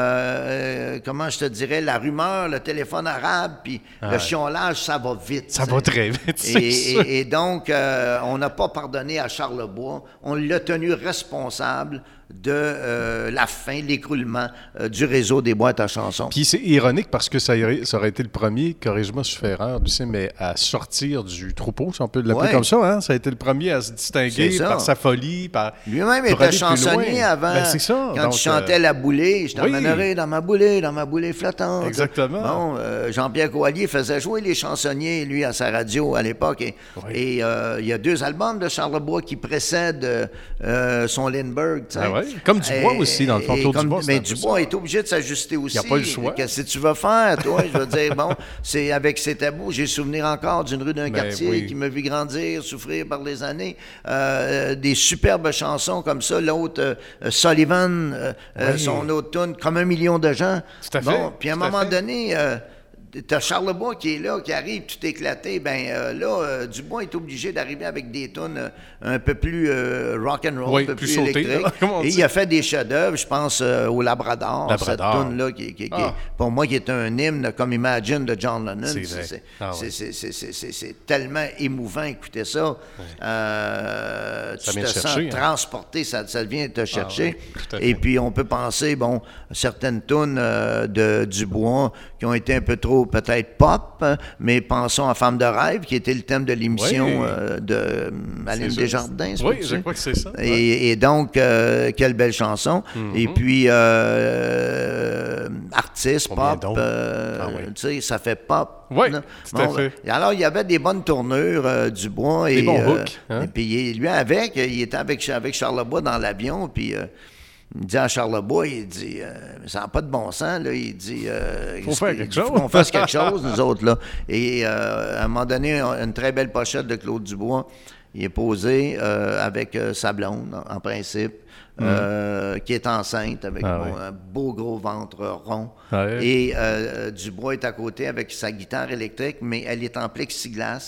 euh, comment je te dirais, la rumeur, le téléphone arabe, puis le chiolage, ça va vite. Ça t'sais. va très vite, c'est Et, sûr. et- et donc, euh, on n'a pas pardonné à Charlebois. On l'a tenu responsable de euh, la fin, l'écroulement euh, du réseau des boîtes à chansons. Puis c'est ironique parce que ça, aurait- ça aurait été le premier, corrige-moi si je fais erreur, Lucien, mais à sortir du troupeau, si on peut l'appeler Ouais. comme ça. Hein? Ça a été le premier à se distinguer C'est ça. par sa folie, par... Lui-même pour était aller plus chansonnier loin. avant. Ben, c'est ça. Quand Donc, il chantait euh, La Boulée, je t'emmènerai oui. dans ma boulée, dans ma boulée flottante. Exactement. Bon, euh, Jean-Pierre Coallier faisait jouer les chansonniers, lui, à sa radio à l'époque. Et Oui. et, euh, il y a deux albums de Charlebois qui précèdent euh, euh, son Lindbergh. tu sais. Ah ouais? Comme Dubois Et- aussi, dans le fond. et Claude comme- Dubois, c'est mais un peu Dubois ça. est obligé de s'ajuster aussi. Il y a pas le choix. Qu'est-ce que tu vas faire, toi? Je veux dire, bon, c'est avec C'était beau. J'ai souvenir encore d'une rue d'un Ben quartier oui. qui m'a vu grandir, souffrir par les années. Euh, des superbes chansons comme ça. L'autre, euh, Sullivan, euh, euh, Oui. son autre tune, Comme un million de gens. Tout à fait, Bon, puis à un tout à moment fait. donné, euh, t'as Charlebois qui est là, qui arrive tout éclaté. Ben euh, là, euh, Dubois est obligé d'arriver avec des tunes euh, un peu plus euh, rock and roll, Oui, un peu plus plus, sautées, électriques. là, comme on Et dit. il a fait des chefs-d'œuvre, je pense euh, au Labrador, Labrador. cette tune-là, qui, qui- qui Ah. est, pour moi, qui est un hymne comme Imagine de John Lennon. C'est vrai. C'est- Ah c'est- oui. c'est- c'est- c'est- c'est- c'est tellement émouvant, écouter ça. Euh, Ça tu vient te te sens chercher, hein. transporté, ça, ça vient te chercher. oui, tout à fait. Et puis, on peut penser, bon, certaines tunes euh, de Dubois qui ont été un peu trop, peut-être pop, hein, mais pensons à Femme de rêve, qui était le thème de l'émission Oui. euh, de hum, Aline C'est sûr. Desjardins. se Oui, peut-tu? je crois que c'est ça. Et, Ouais. et donc, euh, quelle belle chanson. Mhm. Et puis, euh, artiste, Combien pop, d'autres? euh, Ah oui. tu sais, ça fait pop. Oui, non? tout à fait. Et alors, il y avait des bonnes tournures euh, du bois. Des et, bons euh, hooks, hein? Et puis, il- lui, avec, il était avec, avec Charlebois dans l'avion, puis... euh, il dit à Charlebois, il dit, euh, ça n'a pas de bon sens, là. Il dit, euh, Faut il- faire il quelque dit, chose. Faut qu'on fasse quelque chose, nous autres, là. Et euh, à un moment donné, on- une très belle pochette de Claude Dubois. Il est posé euh, avec euh, sa blonde, en, en principe, euh, qui est enceinte avec Ah bon, oui. un beau gros ventre rond. Ouais. Et euh, Dubois est à côté avec sa guitare électrique, mais elle est en plexiglas.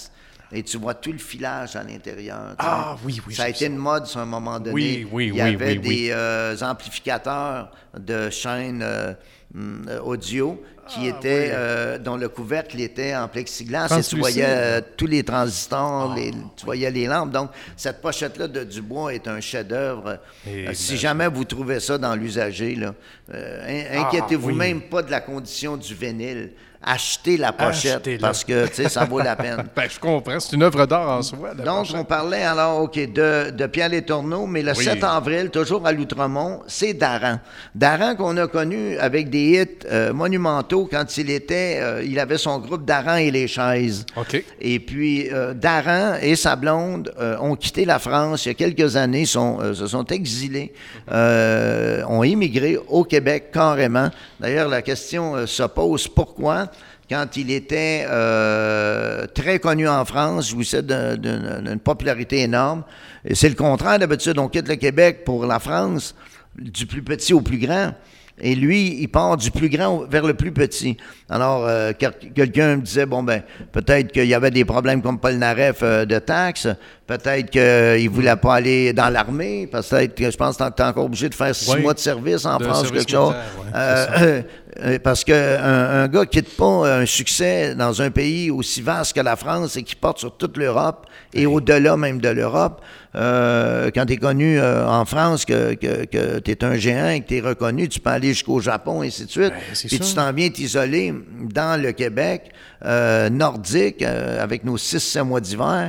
et tu vois tout le filage à l'intérieur. tu sais. Ah, oui, oui, Ça a j'ai été vu une mode sur un moment donné. Oui, oui, Il y oui, avait oui, des oui. euh, amplificateurs de chaînes euh, hum, audio qui étaient, euh, dont le couvercle était en plexiglas et tu Translucide. voyais euh, tous les transistors, les, tu voyais les lampes. Donc, cette pochette-là de Dubois est un chef-d'œuvre. Et Euh, si ben, jamais vous trouvez ça dans l'usager, là, euh, in- inquiétez-vous oui. même pas de la condition du vinyle. Achetez la pochette Achetez-la. parce que, tu sais, ça vaut la peine. Ben, je comprends. C'est une œuvre d'art en soi. la Donc, pochette. on parlait alors, OK, de, de Pierre Letourneau, mais le Oui. sept avril, toujours à l'Outremont, c'est Daran. Daran qu'on a connu avec des hits euh, monumentaux quand il était, euh, il avait son groupe Daran et les Chaises. OK. Et puis, euh, Daran et sa blonde euh, ont quitté la France il y a quelques années, sont, euh, se sont exilés, euh, ont immigré au Québec carrément. D'ailleurs, la question euh, se pose pourquoi, quand il était euh, très connu en France, jouissait d'un- d'une d'une popularité énorme. Et c'est le contraire d'habitude. On quitte le Québec pour la France, du plus petit au plus grand. Et lui, il part du plus grand au- vers le plus petit. Alors, euh, quel- quelqu'un me disait, bon, ben, peut-être qu'il y avait des problèmes comme Paul Naref euh, de taxes, peut-être qu'il ne voulait pas aller dans l'armée, peut-être que je pense que tu es encore obligé de faire six Oui. mois de service en De France ou service quelque chose. militaire, ouais, Euh, c'est ça. euh, euh, parce qu'un un gars qui quitte pas un succès dans un pays aussi vaste que la France et qui porte sur toute l'Europe et au-delà même de l'Europe, euh, quand tu es connu euh, en France, que, que, que tu es un géant et que tu es reconnu, tu peux aller jusqu'au Japon et ainsi de suite. Ben, c'est Puis ça. tu t'en viens t'isoler dans le Québec euh, nordique euh, avec nos six, sept mois d'hiver.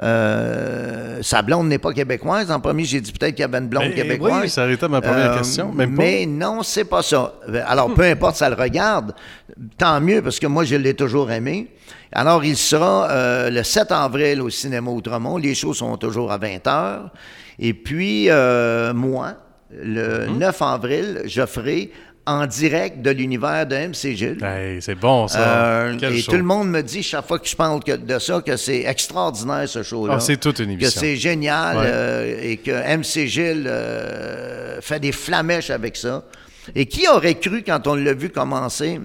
Euh, sa blonde n'est pas québécoise. En premier, j'ai dit peut-être qu'il y avait une blonde Ben, québécoise. oui, ça aurait été ma première Euh, question, même pas. Mais non, c'est pas ça. Alors, peu importe, ça le regarde. Tant mieux, parce que moi, je l'ai toujours aimé. Alors, il sera euh, le sept avril au Cinéma Outremont. Les shows sont toujours à vingt heures. Et puis, euh, moi, le Mm-hmm. neuf avril, je ferai en direct de l'univers de M C Gilles. Hey, c'est bon, ça. Euh, Quel et show. tout le monde me dit, chaque fois que je parle que- de ça, que c'est extraordinaire, ce show-là. Ah, c'est toute une Que émission. c'est génial Ouais. euh, et que M C Gilles euh, fait des flamèches avec ça. Et qui aurait cru quand on l'a vu commencer?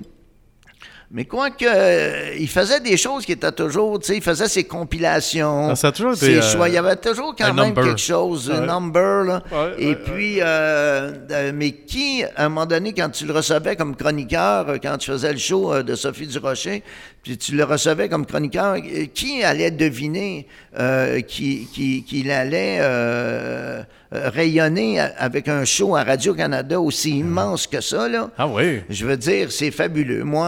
Mais quoi que, euh, il faisait des choses qui étaient toujours, tu sais, il faisait ses compilations, Ah, ça a toujours été, ses euh, choix. Il y avait toujours quand un même number. quelque chose, un Ouais. number, là. Ouais, Et ouais, puis, euh, euh, mais qui, à un moment donné, quand tu le recevais comme chroniqueur, euh, quand tu faisais le show euh, de Sophie Durocher, puis tu le recevais comme chroniqueur, euh, qui allait deviner euh, qu'il qui, qu'il allait euh, euh, rayonner a- avec un show à Radio-Canada aussi immense que ça, là? Ah oui. Je veux dire, c'est fabuleux. Moi,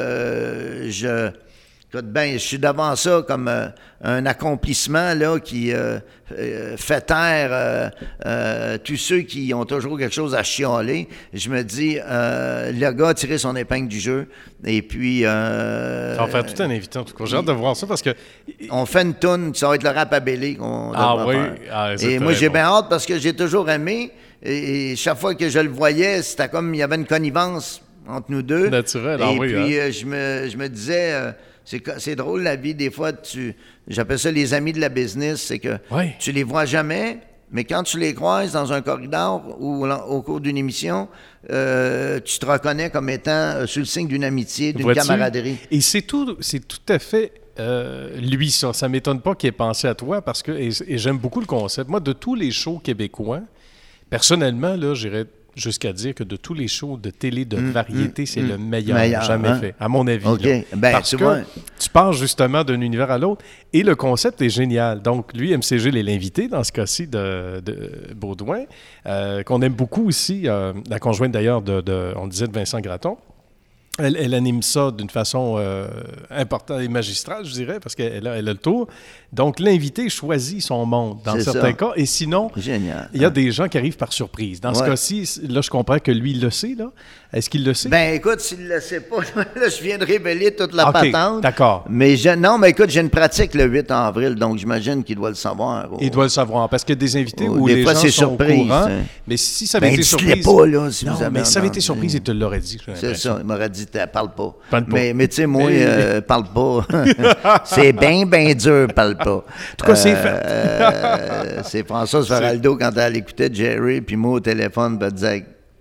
euh, je... Écoute, ben, je suis devant ça comme euh, un accomplissement là, qui euh, euh, fait taire euh, euh, tous ceux qui ont toujours quelque chose à chialer. Je me dis, euh, le gars a tiré son épingle du jeu. Et puis... Euh, Ça va faire tout un invité, en tout cas. J'ai hâte de voir ça parce que. on fait une toune, ça va être le rap à Bélé qu'on Ah devra oui? faire. Ah, c'est et moi, très j'ai bon. bien hâte parce que j'ai toujours aimé. Et, et chaque fois que je le voyais, c'était comme il y avait une connivence entre nous deux. Naturel, Et ah oui, puis, hein? euh, je, me, je me disais, euh, c'est, co- c'est drôle la vie, des fois, tu, j'appelle ça les amis de la business, c'est que Oui. tu les vois jamais, mais quand tu les croises dans un corridor ou au, au cours d'une émission, euh, tu te reconnais comme étant euh, sur le signe d'une amitié, d'une Vois-tu? camaraderie. Et c'est tout, c'est tout à fait euh, lui, ça. Ça ne m'étonne pas qu'il ait pensé à toi parce que, et, et j'aime beaucoup le concept. Moi, de tous les shows québécois, personnellement, là, j'irais jusqu'à dire que de tous les shows de télé de variété, c'est le meilleur, Meilleur, jamais hein? fait, à mon avis. OK. là. Ben, Parce tu que vois. tu passes justement d'un univers à l'autre et le concept est génial. Donc, lui, M C G est l'invité dans ce cas-ci de, de Baudouin, euh, qu'on aime beaucoup aussi, euh, la conjointe d'ailleurs de, de, on disait de Vincent Gratton. Elle, elle anime ça d'une façon euh, importante et magistrale, je dirais, parce qu'elle a, elle a le tour. Donc, l'invité choisit son monde dans C'est certains ça. cas. Et sinon, Génial. il y a des gens qui arrivent par surprise. Dans ce Ouais. cas-ci, là, je comprends que lui, il le sait, là. Est-ce qu'il le sait? Ben écoute, s'il ne le sait pas, là, je viens de révéler toute la OK, patente. d'accord. Mais je, non, mais écoute, j'ai une pratique le huit avril, donc j'imagine qu'il doit le savoir. Il doit le savoir, parce qu'il y a des invités Oh, où des les fois, gens c'est sont surprise, au courant. hein. Mais si ça avait Ben été dites-les surprise... pas, là, si non, vous avez mais si ça avait été entendu. surprise, il te l'aurait dit. j'ai C'est l'impression. ça, il m'aurait dit, t'as- parle pas. Parle pas. Mais, mais tu sais, moi, Mais- euh, parle pas. C'est bien, bien dur, parle pas. En tout cas, c'est fait. euh, c'est Françoise Faraldo, quand elle écoutait Jerry, puis moi au téléphone, ben, elle disait, OK,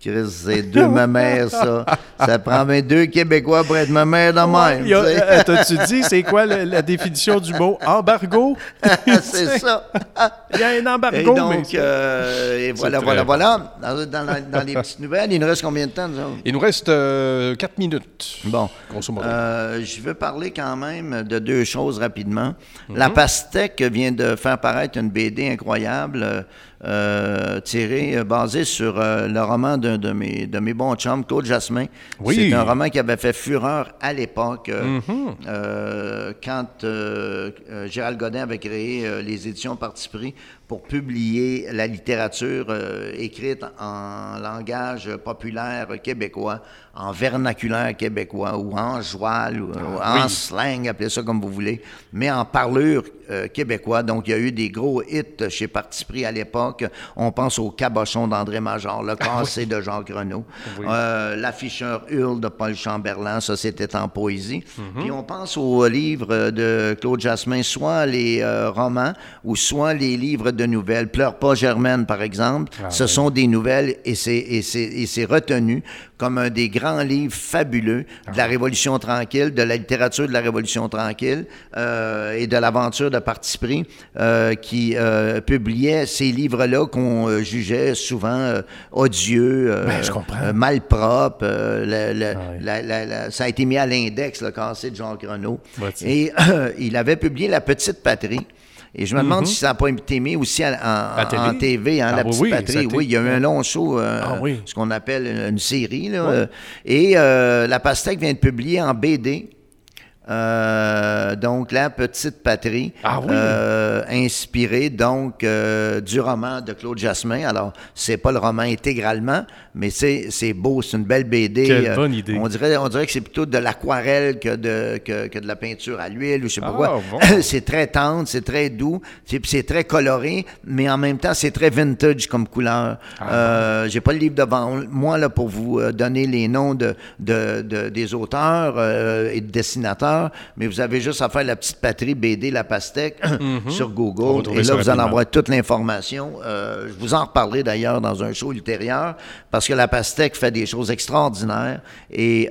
Chris, c'est deux mamères, ça. Ça prend bien deux Québécois pour être mamère de même. Il y a- tu sais. euh, T'as-tu dit, c'est quoi le- la définition du mot embargo? C'est ça. Il y a un Et embargo, mais... donc, euh, et voilà, très voilà, bon. voilà. Dans, dans la- dans les petites nouvelles, il nous reste combien de temps, nous autres? Il nous reste euh, quatre minutes. Bon. Grosso modo. Euh, je veux parler quand même de deux choses rapidement. Mhm. La Pastèque vient de faire paraître une B D incroyable, euh, euh, tirée, euh, basée sur euh, le roman d'un de mes, de mes bons chums, Claude Jasmin. Oui. C'est un roman qui avait fait fureur à l'époque, euh, Mhm. euh, quand euh, euh, Gérald Godin avait créé euh, les éditions Parti pris pour publier la littérature euh, écrite en langage populaire québécois, en vernaculaire québécois ou en joual ou ou en slang, appelez ça comme vous voulez, mais en parlure euh, québécois. Donc, il y a eu des gros hits chez Parti pris à l'époque. On pense au Cabochon d'André Major, le Cassé de Jacques Renaud, euh, L'afficheur hurle de Paul Chamberlain, ça c'était en poésie. Puis on pense aux livres de Claude Jasmin, soit les euh, romans ou soit les livres de nouvelles. Pleure pas Germaine, par exemple. Ce sont des nouvelles et c'est, et c'est, et c'est retenu comme un des grands livres fabuleux de la Révolution tranquille, de la littérature de la Révolution tranquille euh, et de l'aventure de Parti pris euh, qui euh, publiait ces livres-là qu'on euh, jugeait souvent euh, odieux, euh, Ben, je comprends. euh, malpropres. euh, le- le- Ah oui. la- la- la- ça a été mis à l'index, le Cassé de Jacques Renaud. Ouais, tiens. Et euh, il avait publié La Petite Patrie. Et je me demande si ça n'a pas été mis aussi à- en, À télé? en T V, hein, Ah La oui, Petite oui, ça a Patrie. été- Oui, il y a eu un long show, euh, Ah oui. ce qu'on appelle une, une série. Là, euh, et euh, La Pastèque vient de publier en B D. euh, donc, La Petite Patrie, Ah oui. euh, inspirée donc euh, du roman de Claude Jasmin. Alors, c'est pas le roman intégralement, mais c'est, c'est beau, c'est une belle B D. Quelle euh, bonne idée. On dirait, on dirait que c'est plutôt de l'aquarelle que de, que, que de la peinture à l'huile ou je sais pas Ah, quoi. bon. C'est très tendre, c'est très doux, c'est, c'est très coloré, mais en même temps, c'est très vintage comme couleur. Ah, euh, j'ai pas le livre devant moi là, pour vous euh, donner les noms de, de, de- des auteurs euh, et de dessinateurs, mais vous avez juste à faire La Petite Patrie B D La Pastèque sur On va Google, trouver et ça là, vous allez rapidement. avoir toute l'information. Euh, je vous en reparlerai d'ailleurs dans un show ultérieur, parce que La Pastèque fait des choses extraordinaires, et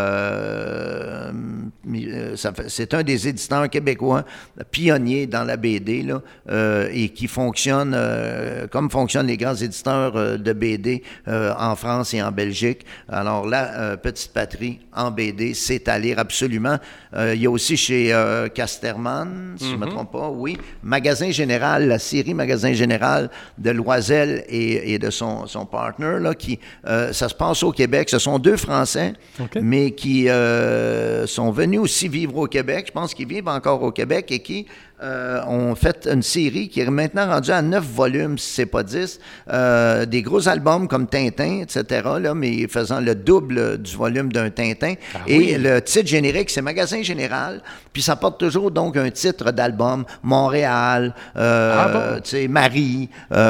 euh, euh, ça fait- c'est un des éditeurs québécois pionniers dans la B D, là, euh, et qui fonctionne euh, comme fonctionnent les grands éditeurs euh, de B D euh, en France et en Belgique. Alors La euh, Petite Patrie en B D, c'est à lire absolument. Euh, il y a aussi chez euh, Casterman, si je ne me trompe pas, oui, Magasin Général, la série Magasin Général de Loisel et, et de son, son partner, là, qui, euh, ça se passe au Québec. Ce sont deux Français, OK. mais qui euh, sont venus aussi vivre au Québec. Je pense qu'ils vivent encore au Québec et qui euh, ont fait une série qui est maintenant rendue à neuf volumes, si c'est pas dix, euh, des gros albums comme Tintin, et cetera, là, mais faisant le double du volume d'un Tintin. et oui. le titre générique, c'est Magasin Général, puis ça porte toujours donc un titre d'album, Montréal, euh, Ah bon? tu sais, Marie,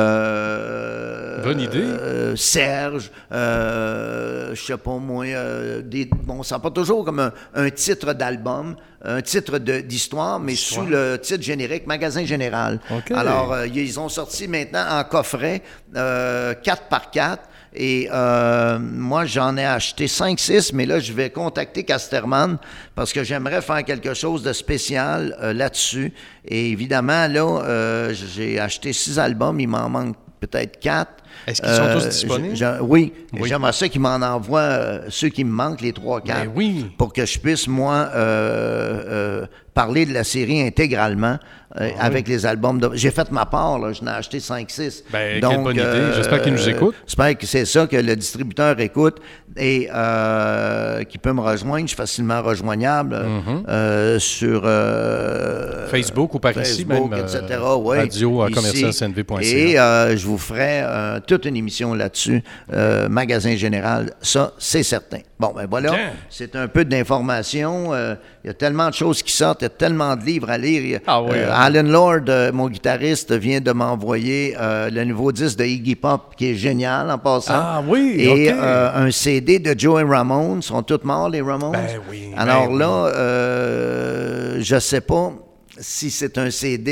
euh, Bonne idée. euh, Serge, euh, je sais pas moi, euh, des, bon, ça porte toujours comme un, un titre d'album, un titre de- d'histoire, mais Histoire. sous le titre générique Magasin Général. OK. Alors, euh, ils ont sorti maintenant en coffret, euh, quatre par quatre. Et euh, moi, j'en ai acheté cinq six, mais là, je vais contacter Casterman parce que j'aimerais faire quelque chose de spécial euh, là-dessus. Et évidemment, là, euh, j'ai acheté six albums, il m'en manque peut-être quatre. Est-ce qu'ils sont tous disponibles? j'ai- j'ai- oui. Oui. J'aimerais ça qu'ils m'en envoient euh, ceux qui me manquent, les trois, quatre. Ben oui. Pour que je puisse, moi, euh, euh, parler de la série intégralement euh, avec les albums. De... J'ai fait ma part, là, je n'ai acheté cinq six. Ben, quelle bonne idée. J'espère qu'ils nous écoutent. J'espère que c'est ça que le distributeur écoute et euh, qui peut me rejoindre. Je suis facilement rejoignable euh, euh, sur euh, Facebook ou par ici, Facebook, même, et cetera. euh, ouais, radio à ici. commercial c n v point c a. Et euh, je vous ferai euh, toute une émission là-dessus, euh, Magasin Général, ça, c'est certain. Bon, ben voilà, Bien. c'est un peu d'informations. euh, Il y a tellement de choses qui sortent, il y a tellement de livres à lire. Il y a- Ah oui, euh, hein. Alan Lord, euh, mon guitariste, vient de m'envoyer euh, le nouveau disque de Iggy Pop, qui est génial en passant. Ah oui, Et OK. euh, un C D de Joey Ramone. Ils sont tous morts, les Ramones. Ben oui, Alors ben là, euh, je ne sais pas si c'est un C D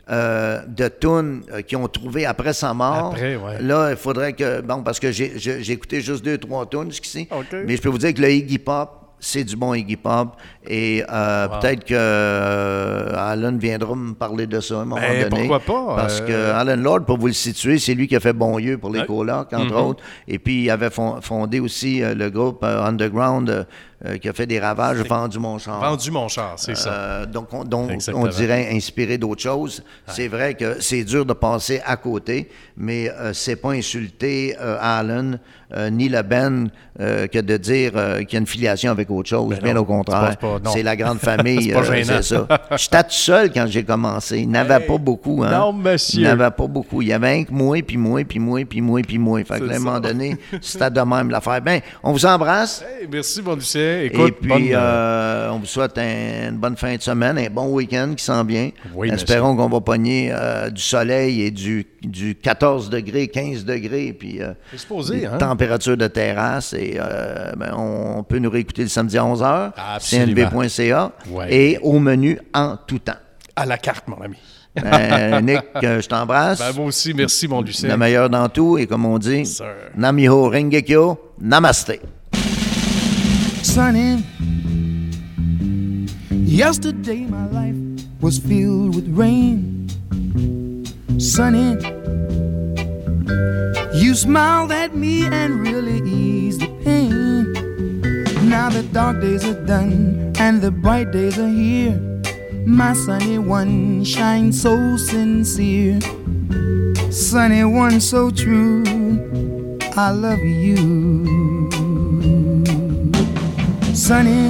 euh, de tunes euh, qu'ils ont trouvées après sa mort. Après, ouais. Là, il faudrait que... Bon, parce que j'ai, j'ai, j'ai écouté juste deux, trois tunes jusqu'ici. OK. Mais je peux vous dire que le Iggy Pop, c'est du bon Iggy Pop. Et euh, Wow. peut-être que euh, Alan viendra me parler de ça à un moment Ben, donné. pourquoi pas? Parce Euh, que Alan Lord, pour vous le situer, c'est lui qui a fait Bon Dieu pour les Ouais. colocs, entre Mm-hmm. autres. Et puis, il avait fon- fondé aussi euh, le groupe euh, Underground euh, euh, qui a fait des ravages, Vendu mon char. Vendu mon char, c'est ça. Euh, donc, on, donc Exactement. on dirait inspiré d'autres choses. C'est vrai que c'est dur de passer à côté, mais euh, c'est pas insulter euh, Alan euh, ni le band euh, que de dire euh, qu'il y a une filiation avec autre chose. Ben Bien non, au contraire. c'est pas- c'est pas- non. C'est la grande famille. C'est pas euh, gênant. c'est ça. J'étais tout seul quand j'ai commencé. Il n'y en avait Hey, pas beaucoup. Hein? non, monsieur. Il n'y en avait pas beaucoup. Il y avait un que moi, puis moi, puis moi, puis moi, puis moi. Fait que C'est là, à un ça. moment donné, c'était de même l'affaire. Bien, on vous embrasse. Hey, merci, mon Lucien. Écoute, Et puis, bonne, euh, euh, on vous souhaite un- une bonne fin de semaine, un bon week-end qui s'en vient. Oui, Espérons qu'on va pogner euh, du soleil et du, du quatorze degrés, quinze degrés, puis euh, C'est supposé, des hein? températures de terrasse. Et euh, ben, on peut nous réécouter le samedi à onze heures, c n b point c a, Ouais. et au menu en tout temps. à la carte, mon ami. Euh, Nick, euh, je t'embrasse. Ben, moi aussi, merci, mon Lucien. Le meilleur dans tout, et comme on dit, Sir. Namiho Rengekyo, Namaste. Sunny. Yesterday my life was filled with rain. Sunny. You smiled at me and really eased the pain. Now the dark days are done and the bright days are here. My sunny one shines so sincere. Sunny one so true, I love you. Sunny,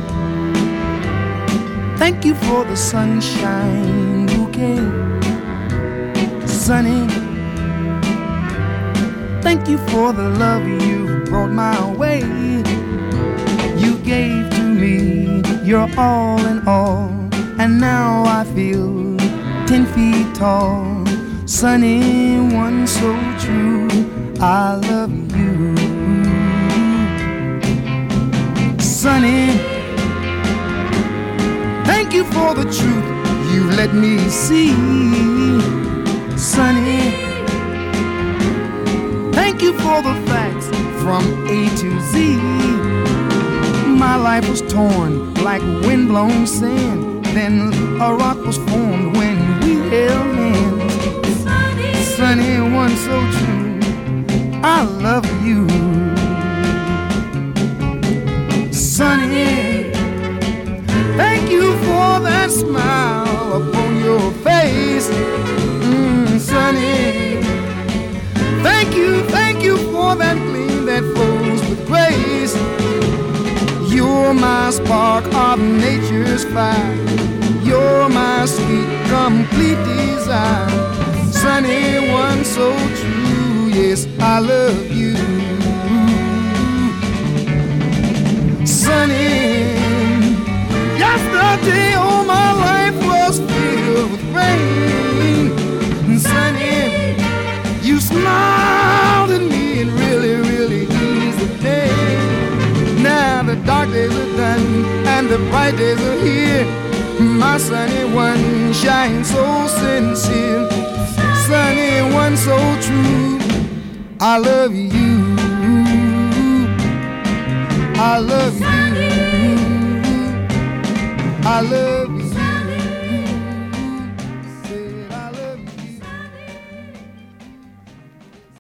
thank you for the sunshine bouquet. Sunny, thank you for the love you brought my way. You gave to me your all in all, and now I feel ten feet tall. Sunny, one so true, I love you. Sunny, thank you for the truth you let me see. Sunny, thank you for the facts from A to Z. My life was torn like windblown sand. Then a rock was formed when we held hands. Sunny, Sunny, one so true, I love you. Sunny, thank you for that smile upon your face. Mm, Sunny, thank you, thank you for that gleam that flows with grace. You're my spark of nature's fire. You're my sweet, complete desire. Sunny, one so true, yes, I love you. Sunny, yesterday all my life was filled with rain. Sunny, you smiled at me and really, really eased the pain. Now the dark days are done and the bright days are here. My sunny one shines so sincere. Sunny one so true, I love you. I love you. I love